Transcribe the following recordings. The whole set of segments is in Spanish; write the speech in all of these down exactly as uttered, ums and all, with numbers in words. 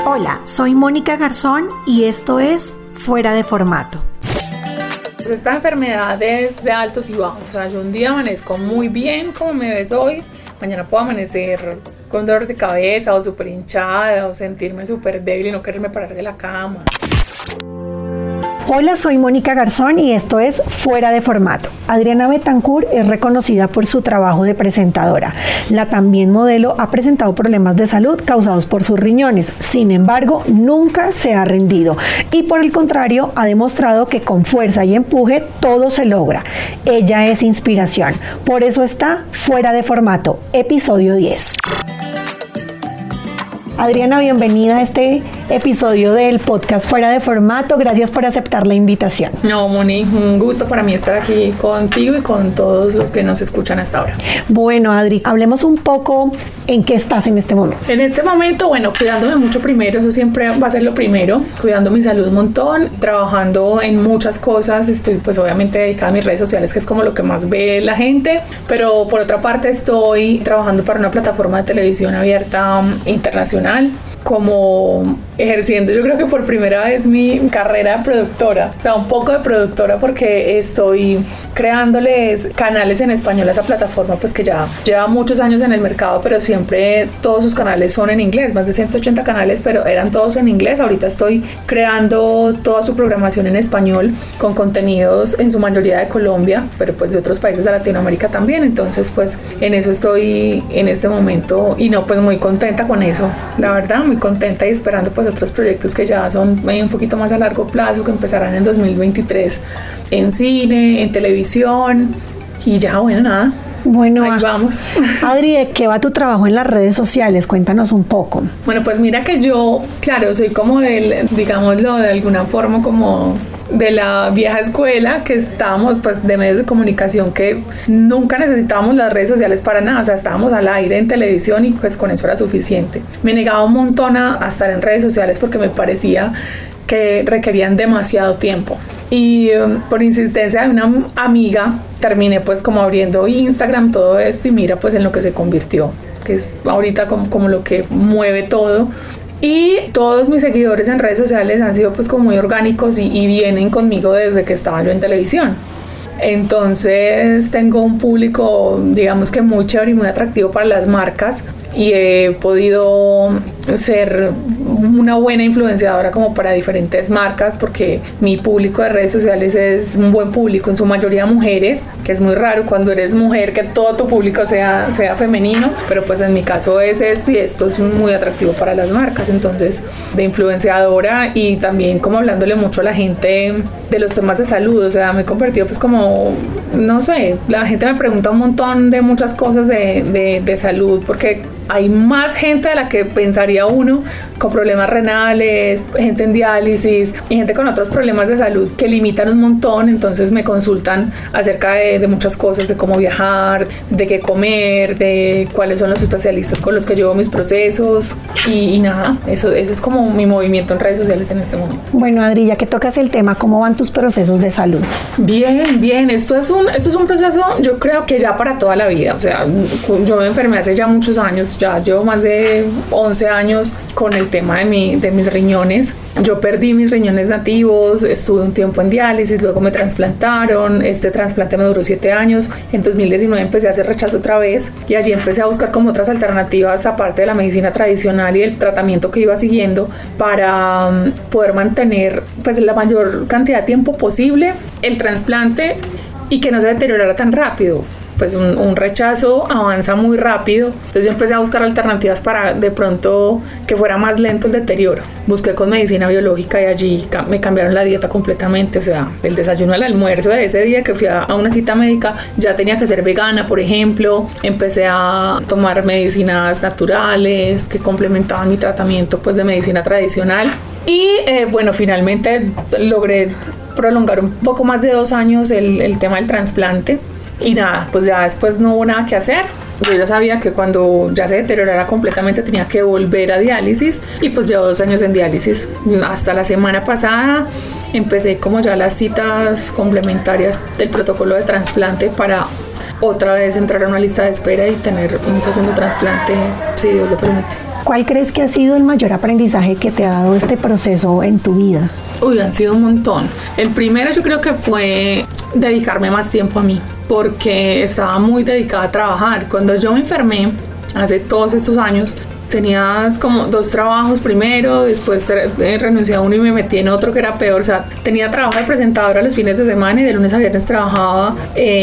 Hola, soy Mónica Garzón y esto es Fuera de Formato. Esta enfermedad es de altos y bajos, o sea, yo un día amanezco muy bien como me ves hoy, mañana puedo amanecer con dolor de cabeza o súper hinchada o sentirme súper débil y no quererme parar de la cama. Hola, soy Mónica Garzón y esto es Fuera de Formato. Adriana Betancourt es reconocida por su trabajo de presentadora. La también modelo ha presentado problemas de salud causados por sus riñones. Sin embargo, nunca se ha rendido y por el contrario ha demostrado que con fuerza y empuje todo se logra. Ella es inspiración. Por eso está Fuera de Formato, episodio diez. Adriana, bienvenida a este episodio del podcast Fuera de Formato. Gracias por aceptar la invitación. No, Moni, un gusto para mí estar aquí contigo y con todos los que nos escuchan hasta ahora. Bueno, Adri, hablemos un poco en qué estás en este momento. En este momento, bueno, cuidándome mucho primero, eso siempre va a ser lo primero, cuidando mi salud un montón, trabajando en muchas cosas, estoy pues obviamente dedicada a mis redes sociales, que es como lo que más ve la gente, pero por otra parte estoy trabajando para una plataforma de televisión abierta internacional, como ejerciendo yo creo que por primera vez mi carrera de productora, o sea, un poco de productora porque estoy creándoles canales en español a esa plataforma pues que ya lleva muchos años en el mercado, pero siempre todos sus canales son en inglés, más de ciento ochenta canales, pero eran todos en inglés. Ahorita estoy creando toda su programación en español con contenidos en su mayoría de Colombia, pero pues de otros países de Latinoamérica también, entonces pues en eso estoy en este momento y no, pues muy contenta con eso, la verdad, muy contenta y esperando pues otros proyectos que ya son un poquito más a largo plazo, que empezarán en dos mil veintitrés en cine, en televisión y ya, bueno, nada. Bueno, ahí vamos. Adri, ¿de qué va tu trabajo en las redes sociales? Cuéntanos un poco. Bueno, pues mira que yo, claro, soy como del, digámoslo de alguna forma, como de la vieja escuela, que estábamos pues de medios de comunicación que nunca necesitábamos las redes sociales para nada, o sea, estábamos al aire en televisión y pues con eso era suficiente. Me negaba un montón a, a estar en redes sociales porque me parecía que requerían demasiado tiempo y um, por insistencia de una amiga terminé pues como abriendo Instagram, todo esto, y mira pues en lo que se convirtió, que es ahorita como, como lo que mueve todo. Y todos mis seguidores en redes sociales han sido pues como muy orgánicos y, y vienen conmigo desde que estaba yo en televisión. Entonces tengo un público, digamos que muy chévere y muy atractivo para las marcas, y he podido ser una buena influenciadora como para diferentes marcas porque mi público de redes sociales es un buen público, en su mayoría mujeres, que es muy raro cuando eres mujer que todo tu público sea, sea femenino, pero pues en mi caso es esto y esto es muy atractivo para las marcas. Entonces de influenciadora y también como hablándole mucho a la gente de los temas de salud, o sea, me he convertido pues como, no sé, la gente me pregunta un montón de muchas cosas de, de, de salud porque hay más gente de la que pensaría uno con problemas renales, gente en diálisis y gente con otros problemas de salud que limitan un montón. Entonces me consultan acerca de, de muchas cosas, de cómo viajar, de qué comer, de cuáles son los especialistas con los que llevo mis procesos y, y nada, eso, eso es como mi movimiento en redes sociales en este momento. Bueno, Adri, ya que tocas el tema, ¿cómo van tus procesos de salud? Bien, bien, esto es un, esto es un proceso yo creo que ya para toda la vida, o sea, yo me enfermé hace ya muchos años, ya llevo más de once años con el tema de, mi, de mis riñones. Yo perdí mis riñones nativos, estuve un tiempo en diálisis, luego me trasplantaron, este trasplante me duró siete años, en dos mil diecinueve empecé a hacer rechazo otra vez y allí empecé a buscar como otras alternativas aparte de la medicina tradicional y el tratamiento que iba siguiendo para um, poder mantener pues la mayor cantidad de tiempo posible el trasplante y que no se deteriorara tan rápido. Pues un, un rechazo avanza muy rápido, entonces yo empecé a buscar alternativas para de pronto que fuera más lento el deterioro. Busqué con medicina biológica y allí me cambiaron la dieta completamente, o sea, el desayuno al almuerzo de ese día que fui a, a una cita médica ya tenía que ser vegana, por ejemplo. Empecé a tomar medicinas naturales que complementaban mi tratamiento pues de medicina tradicional y eh, bueno, finalmente logré prolongar un poco más de dos años el, el tema del trasplante. Y nada, pues ya después no hubo nada que hacer. Yo ya sabía que cuando ya se deteriorara completamente tenía que volver a diálisis y pues llevo dos años en diálisis. Hasta la semana pasada empecé como ya las citas complementarias del protocolo de trasplante para otra vez entrar a una lista de espera y tener un segundo trasplante, si Dios lo permite. ¿Cuál crees que ha sido el mayor aprendizaje que te ha dado este proceso en tu vida? Uy, han sido un montón. El primero yo creo que fue dedicarme más tiempo a mí, porque estaba muy dedicada a trabajar. Cuando yo me enfermé, hace todos estos años, tenía como dos trabajos primero, después renuncié a uno y me metí en otro que era peor. O sea, tenía trabajo de presentadora los fines de semana y de lunes a viernes trabajaba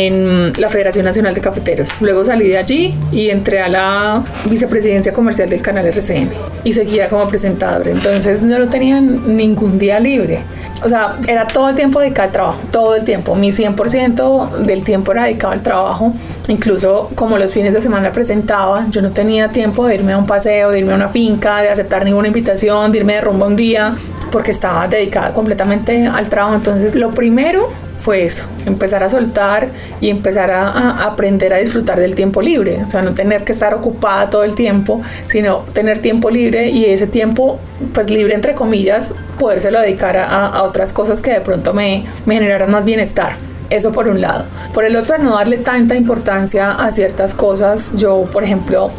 en la Federación Nacional de Cafeteros. Luego salí de allí y entré a la vicepresidencia comercial del canal R C N y seguía como presentadora. Entonces no tenía ningún día libre. O sea, era todo el tiempo dedicado al trabajo, todo el tiempo. Mi cien por ciento del tiempo era dedicado al trabajo. Incluso como los fines de semana presentaba, yo no tenía tiempo de irme a un paseo, de irme a una finca, de aceptar ninguna invitación, de irme de rumba un día, porque estaba dedicada completamente al trabajo. Entonces lo primero fue eso, empezar a soltar y empezar a, a aprender a disfrutar del tiempo libre. O sea, no tener que estar ocupada todo el tiempo, sino tener tiempo libre, y ese tiempo, pues libre entre comillas, podérselo dedicar a, a otras cosas que de pronto me, me generaran más bienestar. Eso por un lado. Por el otro, no darle tanta importancia a ciertas cosas. Yo, por ejemplo,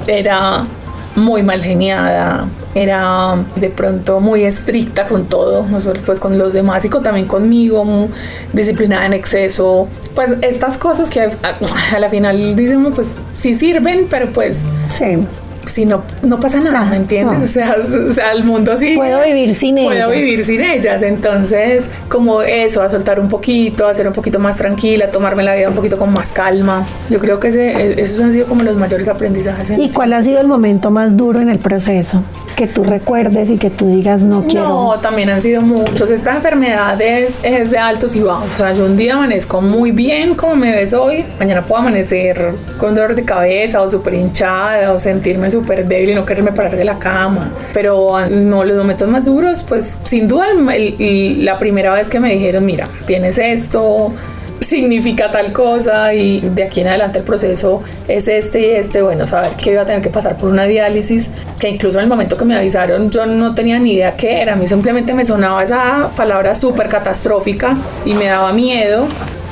era muy mal geniada, era de pronto muy estricta con todo, no solo pues con los demás y con, también conmigo, muy disciplinada en exceso. Pues estas cosas que a, a, a la final dicen, pues sí sirven, pero pues sí. Si no, no pasa nada, ¿me entiendes? No. O sea, o sea, el mundo sí. Puedo vivir sin puedo ellas. Puedo vivir sin ellas. Entonces, como eso, a soltar un poquito, a ser un poquito más tranquila, a tomarme la vida un poquito con más calma. Yo creo que ese, esos han sido como los mayores aprendizajes. ¿Y cuál ha sido el momento más duro en el proceso? Que tú recuerdes y que tú digas, no quiero. No, también han sido muchos. Esta enfermedad es, es de altos y bajos. O sea, yo un día amanezco muy bien, como me ves hoy. Mañana puedo amanecer con dolor de cabeza o súper hinchada o sentirme súper débil y no quererme parar de la cama. Pero no, los momentos más duros, pues sin duda el, el, la primera vez que me dijeron, mira, tienes esto, significa tal cosa, y de aquí en adelante el proceso es este y este. Bueno, saber que iba a tener que pasar por una diálisis, que incluso en el momento que me avisaron yo no tenía ni idea qué era. A mí simplemente me sonaba esa palabra súper catastrófica y me daba miedo.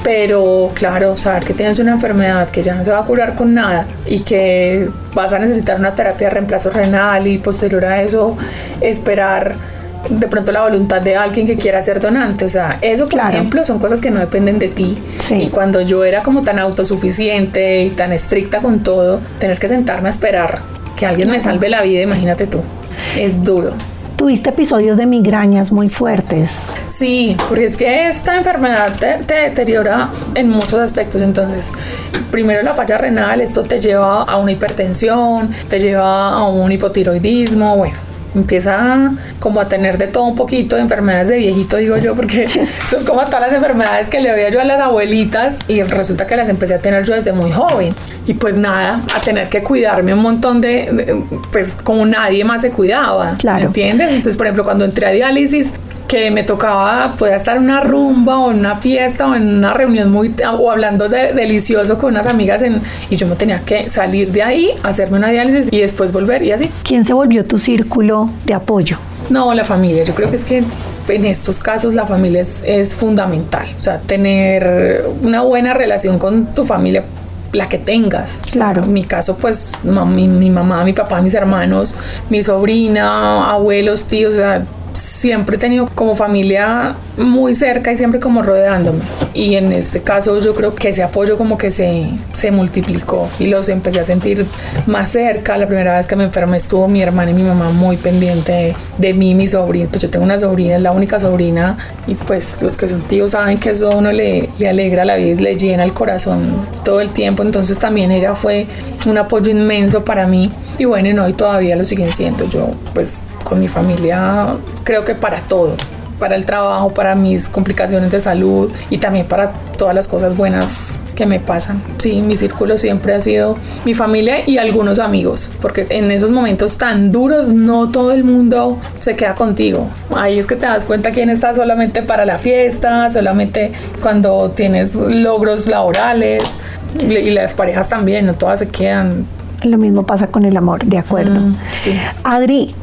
Pero claro, saber que tienes una enfermedad que ya no se va a curar con nada y que vas a necesitar una terapia de reemplazo renal, y posterior a eso esperar de pronto la voluntad de alguien que quiera ser donante. O sea, eso, por claro. ejemplo, son cosas que no dependen de ti. Sí. Y cuando yo era como tan autosuficiente y tan estricta con todo, tener que sentarme a esperar que alguien me salve la vida, imagínate tú, es duro. Tuviste episodios de migrañas muy fuertes. Sí, porque es que esta enfermedad te, te deteriora en muchos aspectos. Entonces, primero la falla renal, esto te lleva a una hipertensión, te lleva a un hipotiroidismo, bueno, empieza como a tener de todo un poquito de enfermedades de viejito, digo yo, porque son como todas las enfermedades que le veía yo a las abuelitas, y resulta que las empecé a tener yo desde muy joven. Y pues nada, a tener que cuidarme un montón de, de pues como nadie más se cuidaba, claro. ¿Me entiendes? Entonces, por ejemplo, cuando entré a diálisis, que me tocaba, podía estar en una rumba o en una fiesta o en una reunión muy, o hablando de delicioso con unas amigas, en, y yo me tenía que salir de ahí, hacerme una diálisis y después volver, y así. ¿Quién se volvió tu círculo de apoyo? No, la familia. Yo creo que es que en estos casos la familia es, es fundamental. O sea, tener una buena relación con tu familia, la que tengas. Claro. En mi caso, pues, mi, mi mamá, mi papá, mis hermanos, mi sobrina, abuelos, tíos, o sea, siempre he tenido como familia muy cerca y siempre como rodeándome. Y en este caso yo creo que ese apoyo como que se, se multiplicó y los empecé a sentir más cerca. La primera vez que me enfermé estuvo mi hermana y mi mamá muy pendiente de, de mí, mi sobrina. Pues yo tengo una sobrina, es la única sobrina, y pues los que son tíos saben que eso a uno le, le alegra la vida y le llena el corazón todo el tiempo. Entonces también ella fue un apoyo inmenso para mí. Y bueno, y no, y todavía lo siguen siendo. Yo pues con mi familia creo que para todo, para el trabajo, para mis complicaciones de salud y también para todas las cosas buenas que me pasan. Sí, mi círculo siempre ha sido mi familia y algunos amigos, porque en esos momentos tan duros no todo el mundo se queda contigo. Ahí es que te das cuenta quién está solamente para la fiesta, solamente cuando tienes logros laborales, y las parejas también, no todas se quedan. Lo mismo pasa con el amor, de acuerdo. Mm, sí. Adri,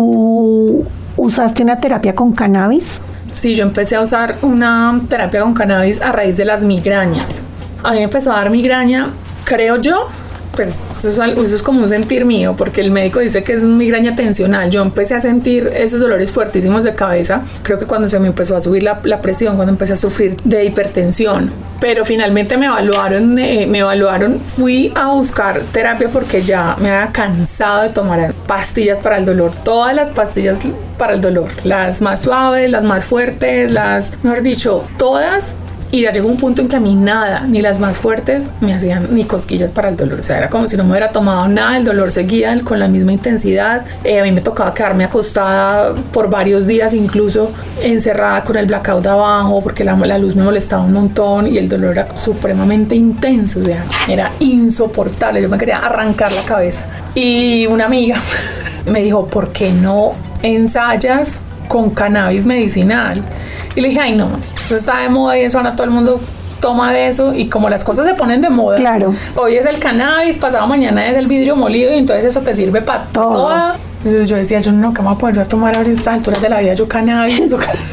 ¿tú usaste una terapia con cannabis? Sí, yo empecé a usar una terapia con cannabis a raíz de las migrañas. A mí me empezó a dar migraña, creo yo, pues eso es, algo, eso es como un sentir mío, porque el médico dice que es migraña tensional. Yo empecé a sentir esos dolores fuertísimos de cabeza, creo que cuando se me empezó a subir la, la presión, cuando empecé a sufrir de hipertensión, pero finalmente me evaluaron, eh, me evaluaron, fui a buscar terapia porque ya me había cansado de tomar pastillas para el dolor, todas las pastillas para el dolor, las más suaves, las más fuertes, las, mejor dicho, todas. Y ya llegó un punto en que a mí nada, ni las más fuertes me hacían ni cosquillas para el dolor. O sea, era como si no me hubiera tomado nada, el dolor seguía con la misma intensidad. Eh, a mí me tocaba quedarme acostada por varios días, incluso encerrada con el blackout abajo, porque la, la luz me molestaba un montón y el dolor era supremamente intenso. O sea, era insoportable. Yo me quería arrancar la cabeza. Y una amiga me dijo, ¿por qué no ensayas con cannabis medicinal? Y le dije, ay no, eso está de moda y eso ahora todo el mundo toma de eso, y como las cosas se ponen de moda, claro, hoy es el cannabis, pasado mañana es el vidrio molido, y entonces eso te sirve para todo. todo. Entonces yo decía, yo no, ¿qué me voy a poner yo a tomar ahora a estas alturas de la vida yo cannabis?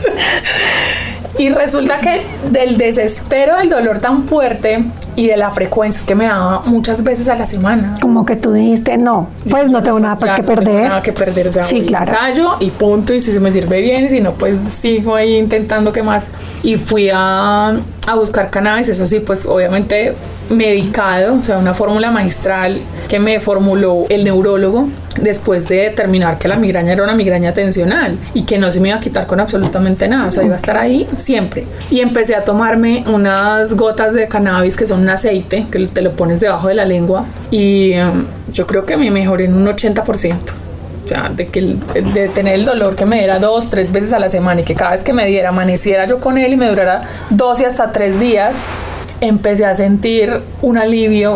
Y resulta que del desespero del dolor tan fuerte y de la frecuencia que me daba muchas veces a la semana, como que tú dijiste, no, pues no tengo nada para que perder. No tengo nada que perder, o sea, sí, claro, ensayo y punto, y si se me sirve bien, y si no, pues sigo ahí intentando qué más. Y fui a, a buscar cannabis, eso sí, pues obviamente medicado, o sea, una fórmula magistral que me formuló el neurólogo después de determinar que la migraña era una migraña tensional y que no se me iba a quitar con absolutamente nada, o sea, iba a estar ahí siempre. Y empecé a tomarme unas gotas de cannabis que son un aceite que te lo pones debajo de la lengua, y um, yo creo que me mejoré en un ochenta por ciento. O sea, de, que el, de tener el dolor que me diera dos, tres veces a la semana, y que cada vez que me diera amaneciera yo con él y me durara dos y hasta tres días, empecé a sentir un alivio.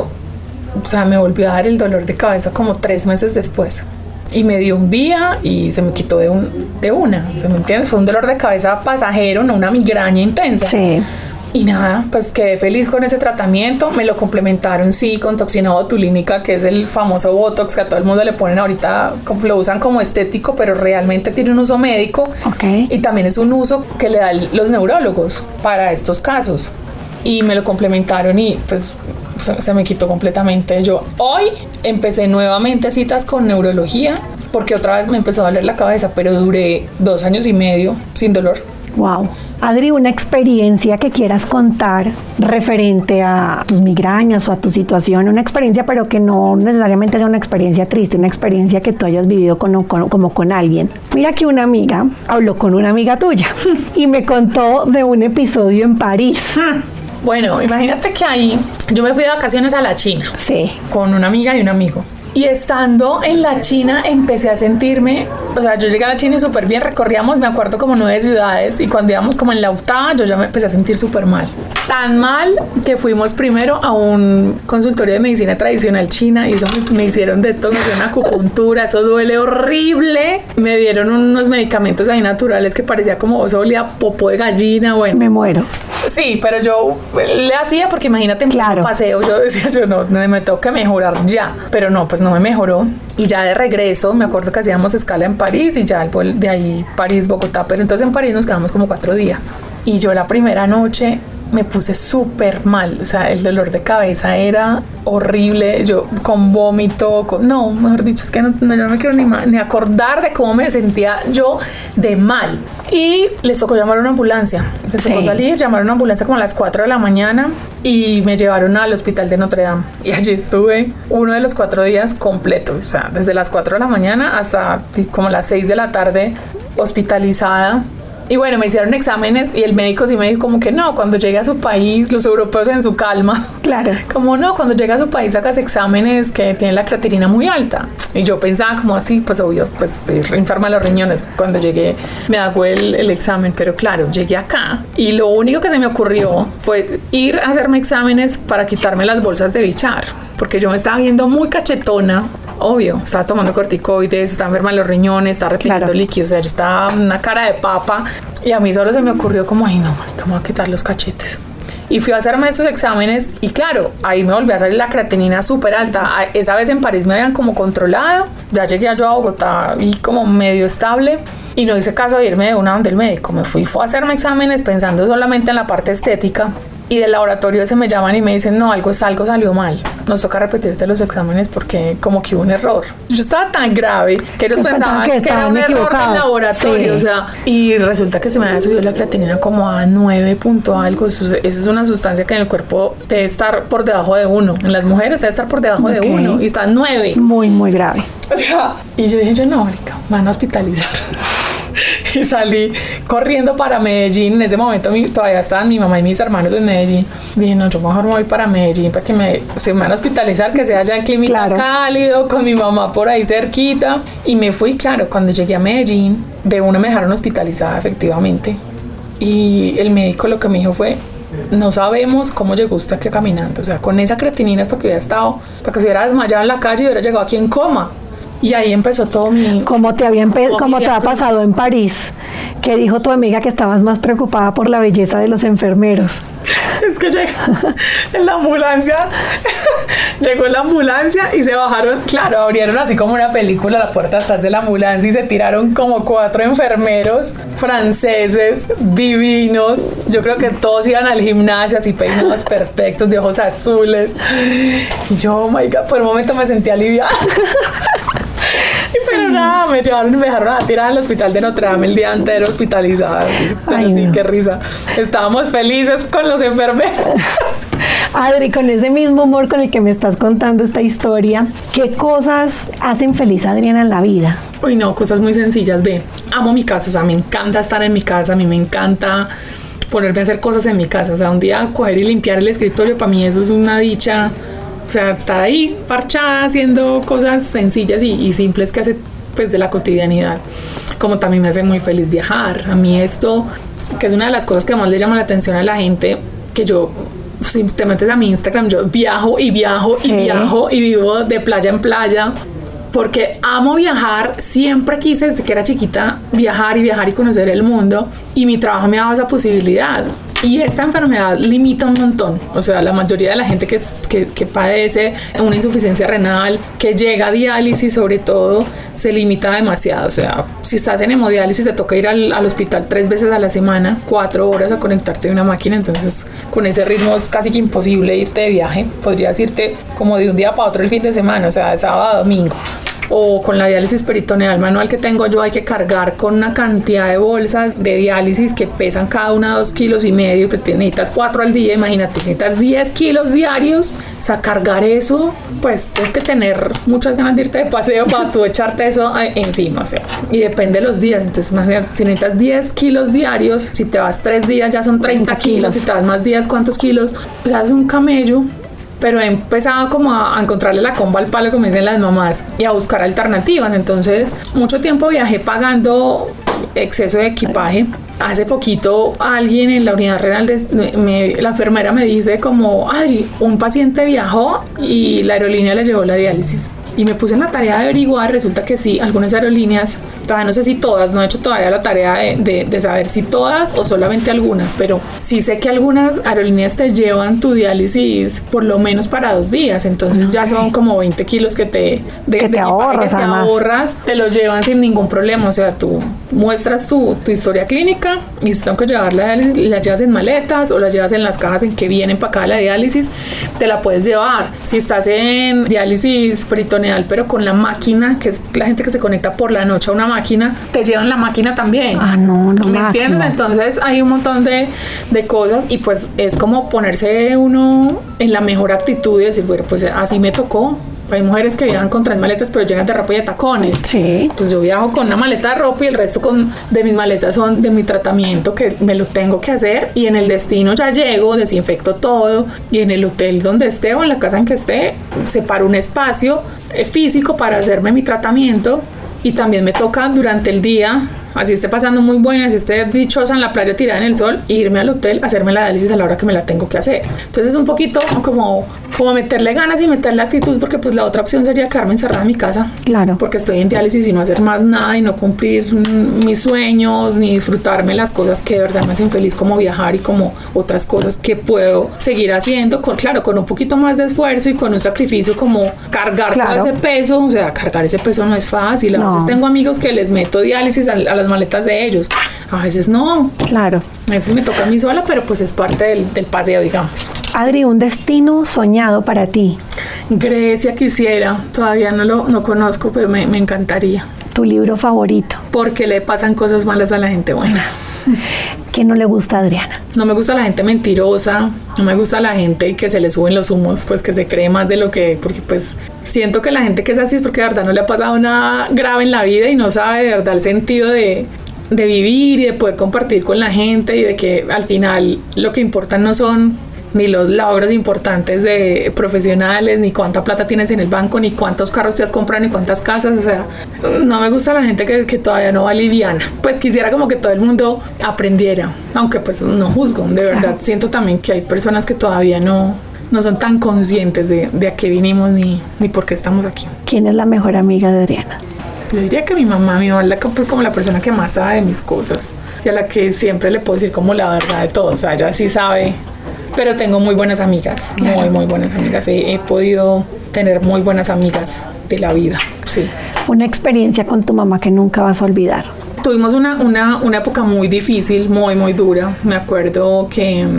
O sea, me volvió a dar el dolor de cabeza como tres meses después, y me dio un día y se me quitó de, un, de una, ¿se me entiendes? Fue un dolor de cabeza pasajero, no una migraña intensa. Sí. Y nada, pues quedé feliz con ese tratamiento. Me lo complementaron, sí, con toxina botulínica, que es el famoso Botox que a todo el mundo le ponen ahorita, lo usan como estético, pero realmente tiene un uso médico. Okay. Y también es un uso que le dan los neurólogos para estos casos. Y me lo complementaron y pues se, se me quitó completamente. Yo hoy empecé nuevamente citas con neurología porque otra vez me empezó a doler la cabeza, pero duré dos años y medio sin dolor. Wow. Adri, una experiencia que quieras contar referente a tus migrañas o a tu situación, una experiencia pero que no necesariamente sea una experiencia triste, una experiencia que tú hayas vivido con, con, como con alguien. Mira que una amiga habló con una amiga tuya y me contó de un episodio en París. Bueno, imagínate que ahí yo me fui de vacaciones a la China, sí, con una amiga y un amigo. Y estando en la China empecé a sentirme, o sea, yo llegué a la China y súper bien, recorríamos, me acuerdo, como nueve ciudades, y cuando íbamos como en la octava, yo ya me empecé a sentir súper mal. Tan mal que fuimos primero a un consultorio de medicina tradicional china, y eso me, me hicieron de todo, me hicieron acupuntura, eso duele horrible. Me dieron unos medicamentos ahí naturales que parecía como, eso olía a popó de gallina, bueno. Me muero. Sí, pero yo le hacía porque imagínate en claro. un paseo, yo decía, yo no, me tengo que mejorar ya, pero no, pues no me mejoró. Y ya de regreso, me acuerdo que hacíamos escala en París y ya de ahí París, Bogotá, pero entonces en París nos quedamos como cuatro días. Y yo la primera noche me puse súper mal, o sea, el dolor de cabeza era horrible, yo con vómito, con, no, mejor dicho, es que no, no, yo no me quiero ni, ni acordar de cómo me sentía yo de mal. Y les tocó llamar una ambulancia, les tocó sí. salir, llamaron una ambulancia como a las cuatro de la mañana y me llevaron al hospital de Notre Dame, y allí estuve uno de los cuatro días completos, o sea, desde las cuatro de la mañana hasta como las seis de la tarde hospitalizada. Y bueno, me hicieron exámenes y el médico sí me dijo como que no, cuando llegue a su país, los europeos en su calma. Claro. Como no, cuando llegue a su país sacas exámenes que tienen la creatinina muy alta. Y yo pensaba como así, pues obvio, pues enferma los riñones. Cuando llegué me hago el, el examen, pero claro, llegué acá y lo único que se me ocurrió fue ir a hacerme exámenes para quitarme las bolsas de bichar, porque yo me estaba viendo muy cachetona. Obvio, estaba tomando corticoides, estaba enferma de los riñones, estaba reteniendo claro. líquidos, o sea, yo estaba una cara de papa, y a mí solo se me ocurrió como, ay no, ¿cómo voy a quitar los cachetes? Y fui a hacerme esos exámenes y claro, ahí me volvió a salir la creatinina súper alta. Esa vez en París me habían como controlado, ya llegué yo a Bogotá y como medio estable, y no hice caso de irme de una donde el médico. Me fui, fue a hacerme exámenes pensando solamente en la parte estética. y del laboratorio se me llaman y me dicen, no, algo, algo salió mal, nos toca repetirte los exámenes porque como que hubo un error. Yo estaba tan grave que ellos pues pensaban que, que era un error del laboratorio, sí. O sea, y resulta que se me había subido la creatinina como a nueve punto algo. Eso, eso es una sustancia que en el cuerpo debe estar por debajo de uno, en las mujeres debe estar por debajo okay. de uno, y está en nueve. Muy, muy grave. O sea, y yo dije, yo no, marica, van a hospitalizar. Y salí corriendo para Medellín. En ese momento mi, todavía estaban mi mamá y mis hermanos en Medellín. Dije, no, yo mejor me voy para Medellín para que me, se me van a hospitalizar, que sea allá en Clínica claro. Cálido, con mi mamá por ahí cerquita. Y me fui, claro, cuando llegué a Medellín, de una me dejaron hospitalizada efectivamente. Y el médico lo que me dijo fue, no sabemos cómo llegó usted aquí caminando. O sea, con esa creatinina es porque hubiera estado, para que se hubiera desmayado en la calle y hubiera llegado aquí en coma. Y ahí empezó todo mi... ¿Cómo te, había empe- cómo te ha pasado en París? Que dijo tu amiga que estabas más preocupada por la belleza de los enfermeros. Es que llegó en la ambulancia, llegó en la ambulancia y se bajaron, claro, abrieron así como una película la puerta atrás de la ambulancia y se tiraron como cuatro enfermeros franceses divinos. Yo creo que todos iban al gimnasio así peinados perfectos, de ojos azules. Y yo, oh my God, por un momento me sentí aliviada. Pero nada, me llevaron y me dejaron a tirar al hospital de Notre Dame el día entero hospitalizada. Así, pero sí, no. Qué risa. Estábamos felices con los enfermeros. Adri, con ese mismo humor con el que me estás contando esta historia, ¿qué cosas hacen feliz a Adriana en la vida? Uy, no, cosas muy sencillas. Ve, amo mi casa, o sea, me encanta estar en mi casa, a mí me encanta ponerme a hacer cosas en mi casa. O sea, un día coger y limpiar el escritorio, para mí eso es una dicha. O sea, estar ahí parchada haciendo cosas sencillas y, y simples que hace pues de la cotidianidad. Como también me hace muy feliz viajar. A mí esto, que es una de las cosas que más le llama la atención a la gente, que yo, si te metes a mi Instagram, yo viajo y viajo sí. y viajo y vivo de playa en playa. Porque amo viajar, siempre quise desde que era chiquita viajar y viajar y conocer el mundo, y mi trabajo me ha dado esa posibilidad. Y esta enfermedad limita un montón, o sea, la mayoría de la gente que, que, que padece una insuficiencia renal, que llega a diálisis sobre todo, se limita demasiado. O sea, si estás en hemodiálisis te toca ir al, al hospital tres veces a la semana, cuatro horas a conectarte a una máquina, entonces con ese ritmo es casi que imposible irte de viaje. Podrías irte como de un día para otro el fin de semana, o sea, de sábado a domingo. O con la diálisis peritoneal manual que tengo yo, hay que cargar con una cantidad de bolsas de diálisis que pesan cada una dos kilos y medio, te necesitas cuatro al día, imagínate, necesitas diez kilos diarios. O sea, cargar eso, pues tienes que tener muchas ganas de irte de paseo para tú echarte eso encima, o sea, y depende de los días. Entonces, si necesitas diez kilos diarios, si te vas tres días ya son treinta kilos, si te vas más días, ¿cuántos kilos? O sea, es un camello. Pero he empezado como a encontrarle la comba al palo, como dicen las mamás, y a buscar alternativas. Entonces, mucho tiempo viajé pagando exceso de equipaje. Hace poquito alguien en la unidad renal, de, me, la enfermera me dice como, Adri, un paciente viajó y la aerolínea le llevó la diálisis. Y me puse en la tarea de averiguar, resulta que sí, algunas aerolíneas, todavía no sé si todas, no he hecho todavía la tarea de, de, de saber si todas o solamente algunas, pero sí sé que algunas aerolíneas te llevan tu diálisis por lo menos para dos días, entonces okay. ya son como veinte kilos que te, de, que te, de ahorras, que te ahorras, te lo llevan sin ningún problema. O sea, tú muestras tu, tu historia clínica y si tengo que llevar la diálisis, la llevas en maletas o la llevas en las cajas en que viene empacada la diálisis, te la puedes llevar. Si estás en diálisis peritoneal pero con la máquina, que es la gente que se conecta por la noche a una máquina, te llevan la máquina también. Ah, no, no. ¿Me entiendes? Entonces hay un montón de, de cosas y pues es como ponerse uno en la mejor actitud y decir, bueno, pues así me tocó. Hay mujeres que viajan con tres maletas pero llegan de ropa y de tacones. Sí. Pues yo viajo con una maleta de ropa y el resto con, de mis maletas son de mi tratamiento que me lo tengo que hacer, y en el destino ya llego, desinfecto todo, y en el hotel donde esté o en la casa en que esté separo un espacio físico para hacerme mi tratamiento. Y también me toca durante el día, así esté pasando muy buena, así esté dichosa en la playa tirada en el sol, irme al hotel a hacerme la diálisis a la hora que me la tengo que hacer. Entonces es un poquito como, como meterle ganas y meterle actitud, porque pues la otra opción sería quedarme encerrada en mi casa. Claro. Porque estoy en diálisis y no hacer más nada y no cumplir mis sueños ni disfrutarme las cosas que de verdad me hacen feliz, como viajar y como otras cosas que puedo seguir haciendo, con, claro, con un poquito más de esfuerzo y con un sacrificio como cargar claro. todo ese peso. O sea, cargar ese peso no es fácil. A veces no. tengo amigos que les meto diálisis a, a las maletas de ellos. A veces no. Claro. A veces me toca a mí sola, pero pues es parte del, del paseo, digamos. Adri, un destino soñado para ti. Grecia quisiera, todavía no lo no conozco, pero me, me encantaría. Tu libro favorito. Porque le pasan cosas malas a la gente buena. ¿Qué no le gusta a Adriana? No me gusta la gente mentirosa, no me gusta la gente que se le suben los humos, pues que se cree más de lo que, porque pues siento que la gente que es así es porque de verdad no le ha pasado nada grave en la vida y no sabe de verdad el sentido de, de vivir y de poder compartir con la gente y de que al final lo que importa no son ni los logros importantes de profesionales, ni cuánta plata tienes en el banco, ni cuántos carros te has comprado, ni cuántas casas. O sea, no me gusta la gente que, que todavía no va liviana. Pues quisiera como que todo el mundo aprendiera, aunque pues no juzgo, de verdad. Claro. Siento también que hay personas que todavía no, no son tan conscientes de, de a qué vinimos ni, ni por qué estamos aquí. ¿Quién es la mejor amiga de Adriana? Yo diría que mi mamá, mi mamá es la, pues, como la persona que más sabe de mis cosas y a la que siempre le puedo decir como la verdad de todo. O sea, ella sí sabe. Pero tengo muy buenas amigas, claro. muy, muy buenas amigas. He, he podido tener muy buenas amigas de la vida, sí. Una experiencia con tu mamá que nunca vas a olvidar. Tuvimos una, una, una época muy difícil, muy, muy dura. Me acuerdo que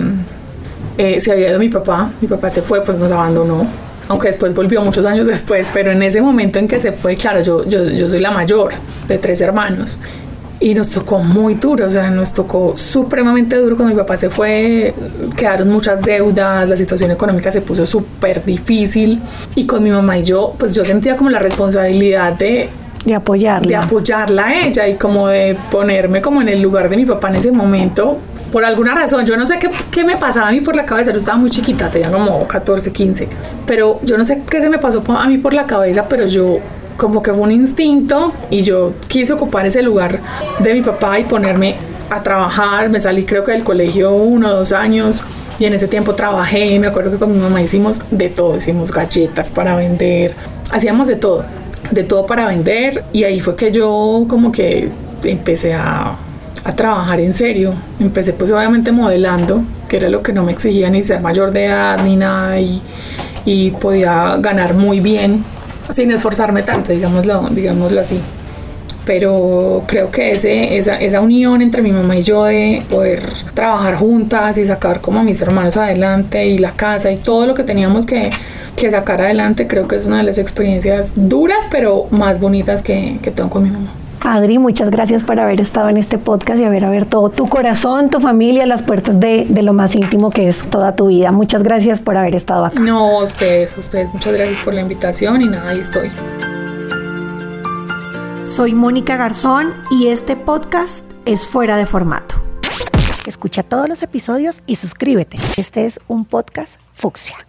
eh, se había ido mi papá. Mi papá se fue, pues nos abandonó. Aunque después volvió muchos años después. Pero en ese momento en que se fue, claro, yo, yo, yo soy la mayor de tres hermanos. Y nos tocó muy duro, o sea, nos tocó supremamente duro. Cuando mi papá se fue, quedaron muchas deudas, la situación económica se puso súper difícil. Y con mi mamá y yo, pues yo sentía como la responsabilidad de... De apoyarla. De apoyarla a ella y como de ponerme como en el lugar de mi papá en ese momento. Por alguna razón, yo no sé qué, qué me pasaba a mí por la cabeza. Yo estaba muy chiquita, tenía como catorce, quince. Pero yo no sé qué se me pasó a mí por la cabeza, pero yo... como que fue un instinto y yo quise ocupar ese lugar de mi papá y ponerme a trabajar. Me salí creo que del colegio uno o dos años y en ese tiempo trabajé. Me acuerdo que con mi mamá hicimos de todo, hicimos galletas para vender, hacíamos de todo, de todo para vender y ahí fue que yo como que empecé a, a trabajar en serio. Empecé pues obviamente modelando, que era lo que no me exigía ni ser mayor de edad ni nada y, y podía ganar muy bien sin esforzarme tanto, digámoslo, digámoslo así. Pero creo que ese, esa, esa unión entre mi mamá y yo de poder trabajar juntas y sacar como a mis hermanos adelante y la casa y todo lo que teníamos que, que sacar adelante, creo que es una de las experiencias duras pero más bonitas que, que tengo con mi mamá. Adri, muchas gracias por haber estado en este podcast y haber abierto tu corazón, tu familia, las puertas de, de lo más íntimo que es toda tu vida. Muchas gracias por haber estado acá. No, ustedes, ustedes, muchas gracias por la invitación y nada, ahí estoy. Soy Mónica Garzón y este podcast es Fuera de Formato. Escucha todos los episodios y suscríbete. Este es un podcast Fucsia.